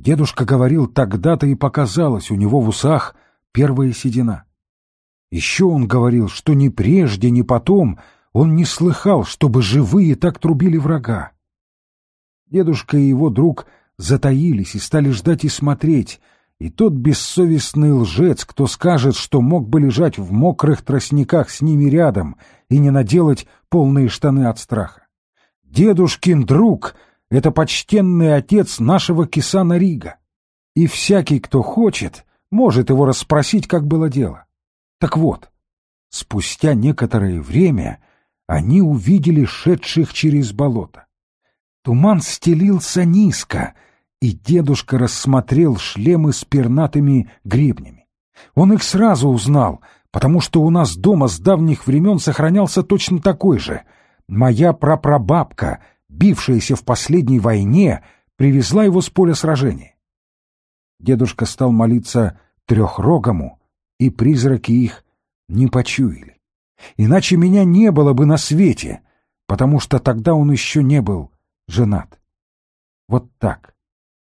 Дедушка говорил, тогда-то и показалось у него в усах первая седина. Еще он говорил, что ни прежде, ни потом он не слыхал, чтобы живые так трубили врага. Дедушка и его друг затаились и стали ждать и смотреть, и тот бессовестный лжец, кто скажет, что мог бы лежать в мокрых тростниках с ними рядом и не наделать полные штаны от страха. Дедушкин друг — это почтенный отец нашего Кисана Рига, и всякий, кто хочет, может его расспросить, как было дело. Так вот, спустя некоторое время они увидели шедших через болото. Туман стелился низко, и дедушка рассмотрел шлемы с пернатыми гребнями. Он их сразу узнал, потому что у нас дома с давних времен сохранялся точно такой же. Моя прапрабабка, бившаяся в последней войне, привезла его с поля сражения. Дедушка стал молиться Трехрогому, и призраки их не почуяли. Иначе меня не было бы на свете, потому что тогда он еще не был женат. Вот так.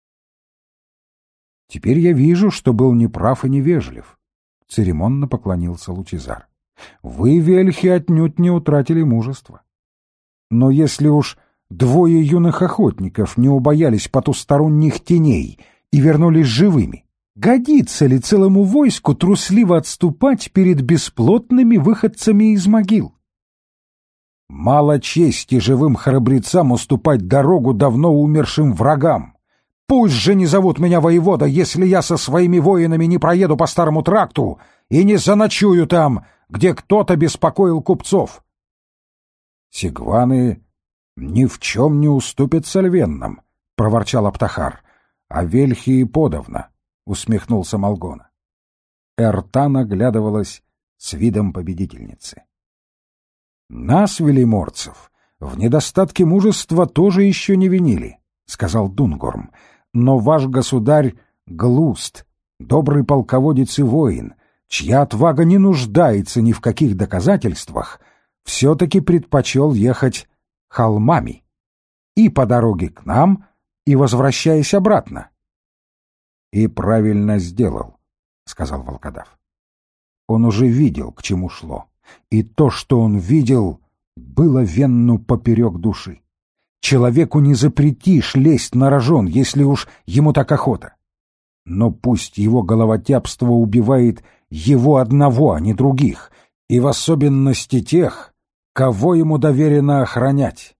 Теперь я вижу, что был неправ и невежлив. Церемонно поклонился Лучезар. Вы, вельхи, отнюдь не утратили мужества. Но если уж двое юных охотников не убоялись потусторонних теней и вернулись живыми, годится ли целому войску трусливо отступать перед бесплотными выходцами из могил? Мало чести живым храбрецам уступать дорогу давно умершим врагам. Пусть же не зовут меня воевода, если я со своими воинами не проеду по старому тракту и не заночую там, где кто-то беспокоил купцов. Сигваны ни в чем не уступят сальвеннам, — проворчал Аптахар, — а вельхи и подавно, — усмехнулся Малгона. Эртан оглядывалась с видом победительницы. Нас, велиморцев, в недостатке мужества тоже еще не винили, — сказал Дунгорм. Но ваш государь Глуст, добрый полководец и воин, чья отвага не нуждается ни в каких доказательствах, все-таки предпочел ехать холмами и по дороге к нам, и возвращаясь обратно. — И правильно сделал, — сказал волкодав. Он уже видел, к чему шло, и то, что он видел, было Венну поперек души. Человеку не запретишь лезть на рожон, если уж ему так охота. Но пусть его головотяпство убивает его одного, а не других, и в особенности тех, кого ему доверено охранять.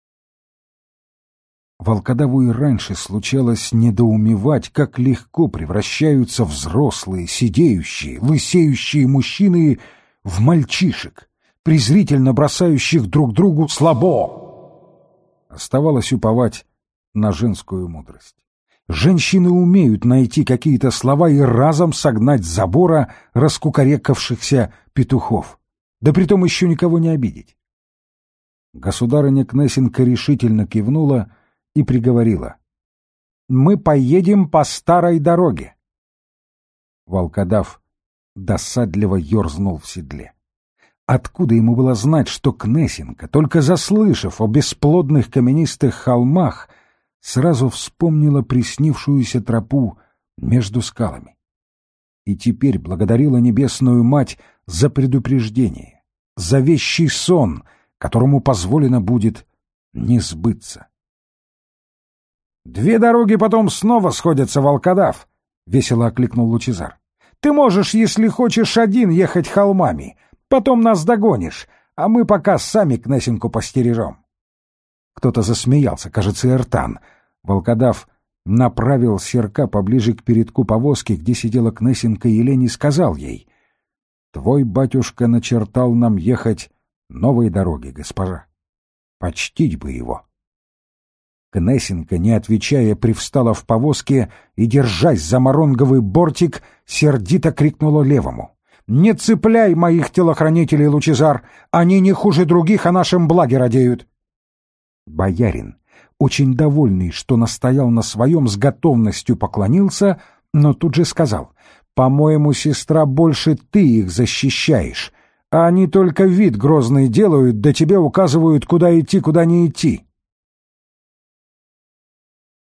Волкодаву и раньше случалось недоумевать, как легко превращаются взрослые, сидеющие, лысеющие мужчины в мальчишек, презрительно бросающих друг другу «слабо». Оставалось уповать на женскую мудрость. Женщины умеют найти какие-то слова и разом согнать с забора раскукарекавшихся петухов, да притом еще никого не обидеть. Государыня Кнесинка решительно кивнула и приговорила: «Мы поедем по старой дороге». Волкодав досадливо ерзнул в седле. Откуда ему было знать, что Кнесинка, только заслышав о бесплодных каменистых холмах, сразу вспомнила приснившуюся тропу между скалами? И теперь благодарила небесную мать за предупреждение, за вещий сон, которому позволено будет не сбыться. «Две дороги потом снова сходятся, волкодав!» — весело окликнул Лучезар. «Ты можешь, если хочешь, один ехать холмами. Потом нас догонишь, а мы пока сами Кнесинку постережем». Кто-то засмеялся, кажется, Эртан. Волкодав направил серка поближе к передку повозки, где сидела Кнесинка Елень, и сказал ей: «Твой батюшка начертал нам ехать новой дороги, госпожа. Почтить бы его». Кнесинка, не отвечая, привстала в повозке и, держась за моронговый бортик, сердито крикнула левому: «Не цепляй моих телохранителей, Лучезар! Они не хуже других о нашем благе радеют!» Боярин, очень довольный, что настоял на своем, с готовностью поклонился, но тут же сказал: «По-моему, сестра, больше ты их защищаешь, а они только вид грозный делают, да тебе указывают, куда идти, куда не идти».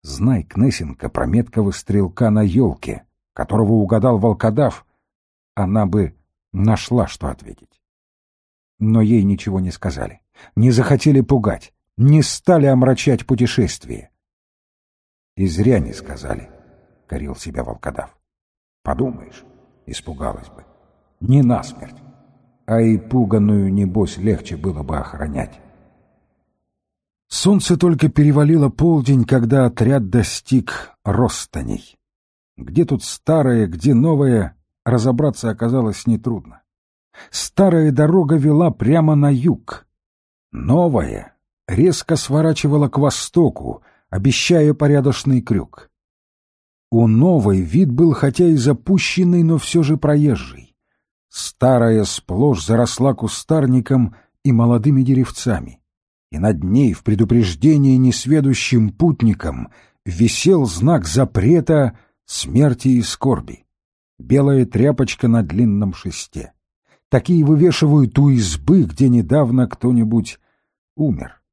Знай Кнесенко про меткого стрелка на елке, которого угадал волкодав, она бы нашла, что ответить. Но ей ничего не сказали, не захотели пугать, не стали омрачать путешествие. И зря не сказали, — корил себя волкодав. Подумаешь, испугалась бы. Не насмерть, а и пуганую, небось, легче было бы охранять. Солнце только перевалило полдень, когда отряд достиг Ростаней. Где тут старое, где новое, разобраться оказалось нетрудно. Старая дорога вела прямо на юг. Новая резко сворачивала к востоку, обещая порядочный крюк. У новой вид был хотя и запущенный, но все же проезжий. Старая сплошь заросла кустарником и молодыми деревцами, и над ней в предупреждении несведущим путникам висел знак запрета, смерти и скорби. Белая тряпочка на длинном шесте. Такие вывешивают у избы, где недавно кто-нибудь умер.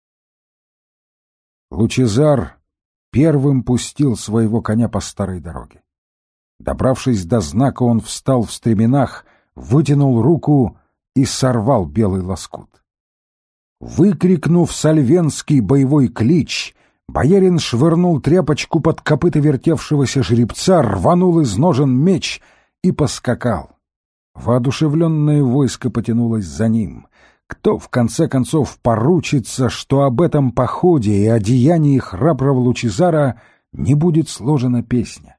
Лучезар первым пустил своего коня по старой дороге. Добравшись до знака, он встал в стременах, вытянул руку и сорвал белый лоскут. Выкрикнув сальвенский боевой клич, боярин швырнул тряпочку под копыта вертевшегося жеребца, рванул из ножен меч и поскакал. Воодушевленное войско потянулось за ним. Кто, в конце концов, поручится, что об этом походе и о деянии храброго Лучезара не будет сложена песня?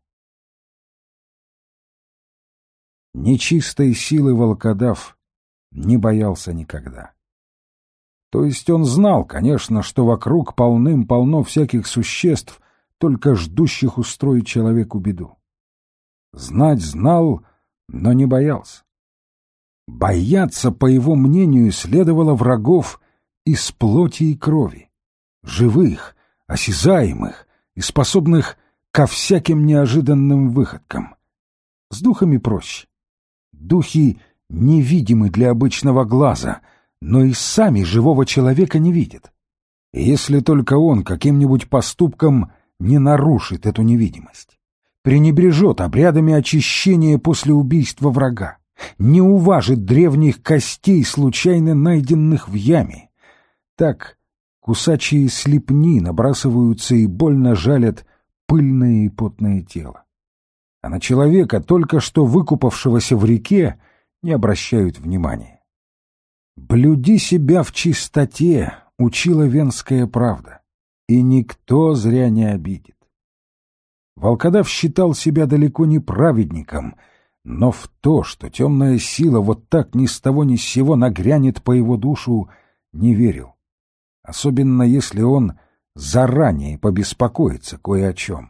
Нечистой силы волкодав не боялся никогда. То есть он знал, конечно, что вокруг полным-полно всяких существ, только ждущих устроить человеку беду. Знать знал, но не боялся. Бояться, по его мнению, следовало врагов из плоти и крови, живых, осязаемых и способных ко всяким неожиданным выходкам. С духами проще. Духи невидимы для обычного глаза, но и сами живого человека не видят. И если только он каким-нибудь поступком не нарушит эту невидимость, пренебрежет обрядами очищения после убийства врага, не уважит древних костей, случайно найденных в яме, так кусачие слепни набрасываются и больно жалят пыльное и потное тело. А на человека, только что выкупавшегося в реке, не обращают внимания. «Блюди себя в чистоте», — учила венская правда, и никто зря не обидит. Волкодав считал себя далеко не праведником, но в то, что темная сила вот так ни с того ни с сего нагрянет по его душу, не верил. Особенно если он заранее побеспокоится кое о чем.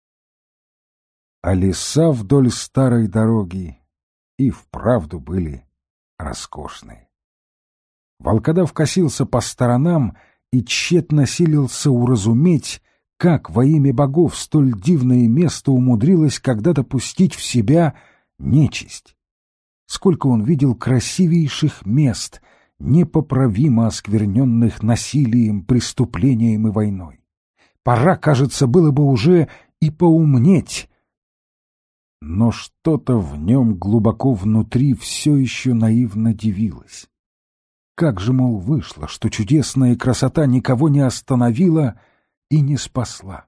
А леса вдоль старой дороги и вправду были роскошные. Волкодав косился по сторонам и тщетно силился уразуметь, как во имя богов столь дивное место умудрилось когда-то пустить в себя нечисть. Сколько он видел красивейших мест, непоправимо оскверненных насилием, преступлением и войной. Пора, кажется, было бы уже и поумнеть. Но что-то в нем глубоко внутри все еще наивно дивилось. Как же, мол, вышло, что чудесная красота никого не остановила и не спасла?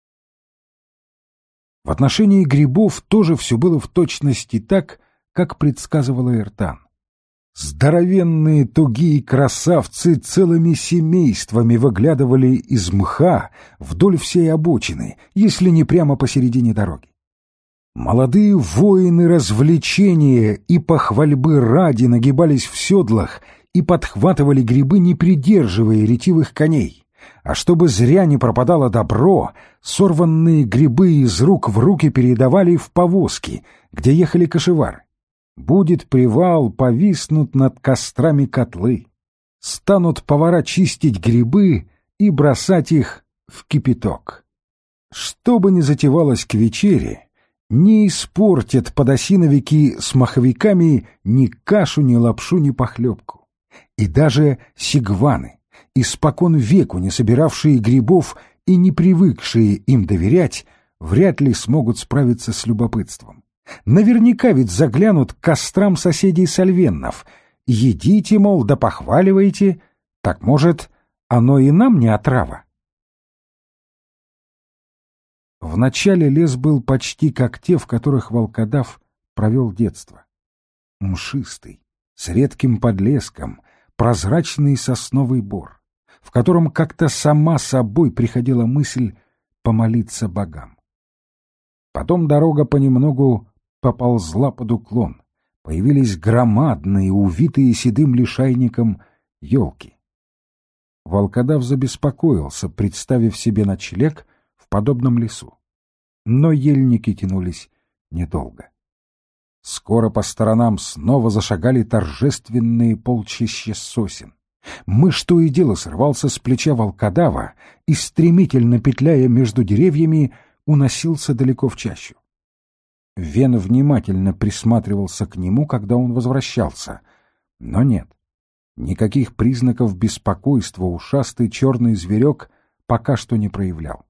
В отношении грибов тоже все было в точности так, как предсказывал Эртан. Здоровенные тугие красавцы целыми семействами выглядывали из мха вдоль всей обочины, если не прямо посередине дороги. Молодые воины развлечения и похвальбы ради нагибались в седлах и подхватывали грибы, не придерживая ретивых коней. А чтобы зря не пропадало добро, сорванные грибы из рук в руки передавали в повозки, где ехали кошевары. Будет привал, повиснут над кострами котлы. Станут повара чистить грибы и бросать их в кипяток. Что бы ни затевалось к вечере, не испортят подосиновики с маховиками ни кашу, ни лапшу, ни похлебку. И даже сигваны, испокон веку не собиравшие грибов, и не привыкшие им доверять вряд ли смогут справиться с любопытством. Наверняка ведь заглянут к кострам соседей Сальвеннов. Едите, мол, да похваливайте, так, может, оно и нам не отрава? Вначале лес был почти как те, в которых волкодав провел детство. Мшистый, с редким подлеском, прозрачный сосновый бор, в котором как-то сама собой приходила мысль помолиться богам. Потом дорога понемногу поползла под уклон, появились громадные, увитые седым лишайником елки. Волкодав забеспокоился, представив себе ночлег в подобном лесу. Но ельники тянулись недолго. Скоро по сторонам снова зашагали торжественные полчища сосен. Мышь то и дело срывался с плеча волкодава и, стремительно петляя между деревьями, уносился далеко в чащу. Вен внимательно присматривался к нему, когда он возвращался. Но нет, никаких признаков беспокойства ушастый черный зверек пока что не проявлял.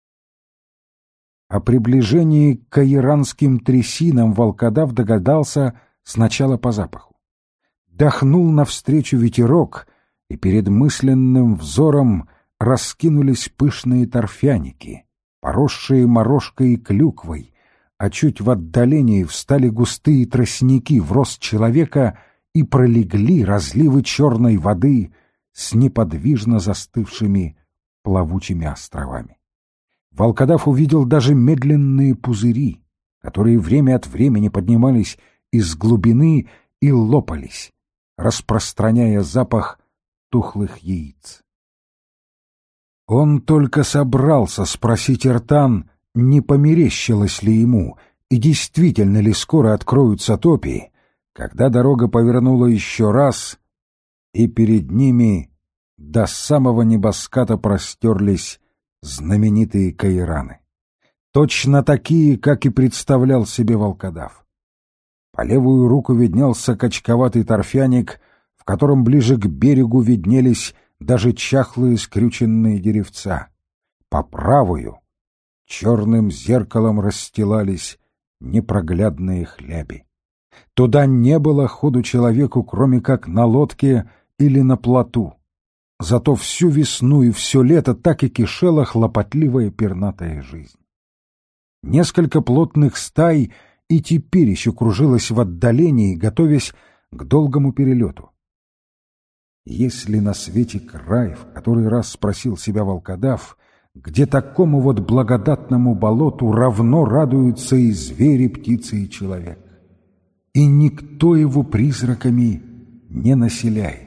О приближении к каиранским трясинам волкодав догадался сначала по запаху. Дохнул навстречу ветерок, и перед мысленным взором раскинулись пышные торфяники, поросшие морожкой и клюквой, а чуть в отдалении встали густые тростники в рост человека и пролегли разливы черной воды с неподвижно застывшими плавучими островами. Волкодав увидел даже медленные пузыри, которые время от времени поднимались из глубины и лопались, распространяя запах тухлых яиц. Он только собрался спросить Эртан, не померещилось ли ему, и действительно ли скоро откроются топи, когда дорога повернула еще раз, и перед ними до самого небоската простерлись знаменитые каираны. Точно такие, как и представлял себе волкодав. По левую руку виднелся качковатый торфяник, в котором ближе к берегу виднелись даже чахлые скрюченные деревца. По правую черным зеркалом расстилались непроглядные хляби. Туда не было ходу человеку, кроме как на лодке или на плоту. Зато всю весну и все лето так и кишела хлопотливая пернатая жизнь. Несколько плотных стай и теперь еще кружилось в отдалении, готовясь к долгому перелету. Есть ли на свете край, в который раз спросил себя волкодав, где такому вот благодатному болоту равно радуются и звери, птицы, и человек? И никто его призраками не населяет.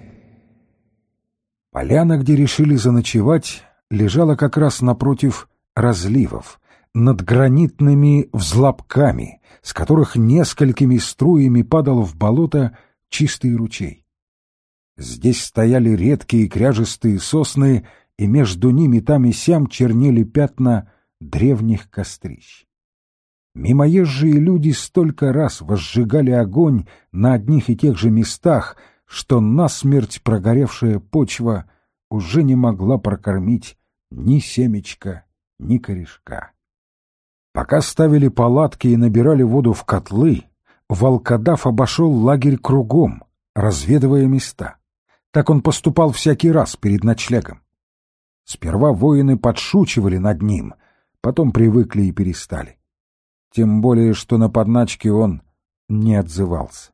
Поляна, где решили заночевать, лежала как раз напротив разливов, над гранитными взлобками, с которых несколькими струями падал в болото чистый ручей. Здесь стояли редкие кряжестые сосны, и между ними там и сям чернели пятна древних кострищ. Мимоезжие люди столько раз возжигали огонь на одних и тех же местах, что насмерть прогоревшая почва уже не могла прокормить ни семечка, ни корешка. Пока ставили палатки и набирали воду в котлы, волкодав обошел лагерь кругом, разведывая места. Так он поступал всякий раз перед ночлегом. Сперва воины подшучивали над ним, потом привыкли и перестали. Тем более, что на подначки он не отзывался.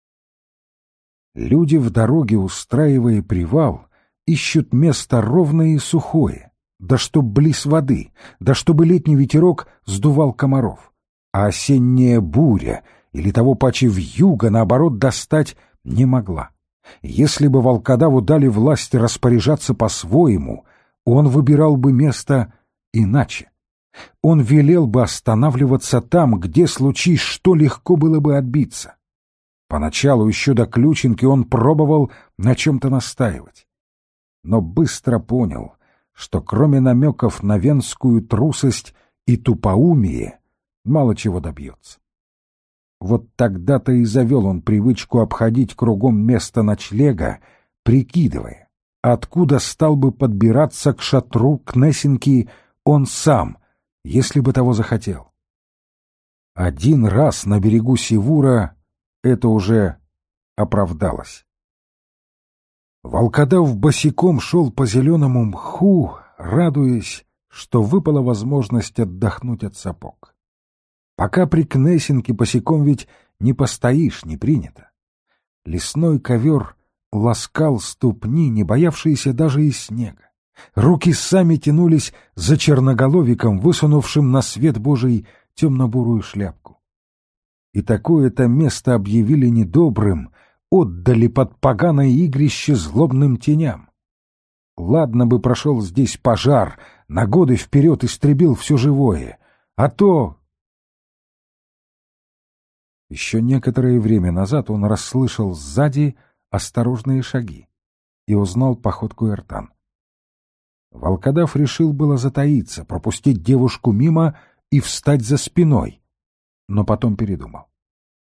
Люди в дороге, устраивая привал, ищут место ровное и сухое, да чтоб близ воды, да чтобы летний ветерок сдувал комаров, а осенняя буря или того паче вьюга, наоборот, достать не могла. Если бы волкодаву дали власть распоряжаться по-своему, он выбирал бы место иначе. Он велел бы останавливаться там, где, случись что, легко было бы отбиться. Поначалу, еще до Ключинки, он пробовал на чем-то настаивать. Но быстро понял, что кроме намеков на венскую трусость и тупоумие мало чего добьется. Вот тогда-то и завел он привычку обходить кругом место ночлега, прикидывая, откуда стал бы подбираться к шатру Кнесинки он сам, если бы того захотел. Один раз на берегу Сивура это уже оправдалось. Волкодав босиком шел по зеленому мху, радуясь, что выпала возможность отдохнуть от сапог. Пока при Кнесинке босиком ведь не постоишь, не принято. Лесной ковер ласкал ступни, не боявшиеся даже и снега. Руки сами тянулись за черноголовиком, высунувшим на свет Божий темно-бурую шляпку. И такое-то место объявили недобрым, отдали под поганое игрище злобным теням. Ладно бы прошел здесь пожар, на годы вперед истребил все живое, а то... Еще некоторое время назад он расслышал сзади осторожные шаги и узнал походку Эртан. Волкодав решил было затаиться, пропустить девушку мимо и встать за спиной, но потом передумал.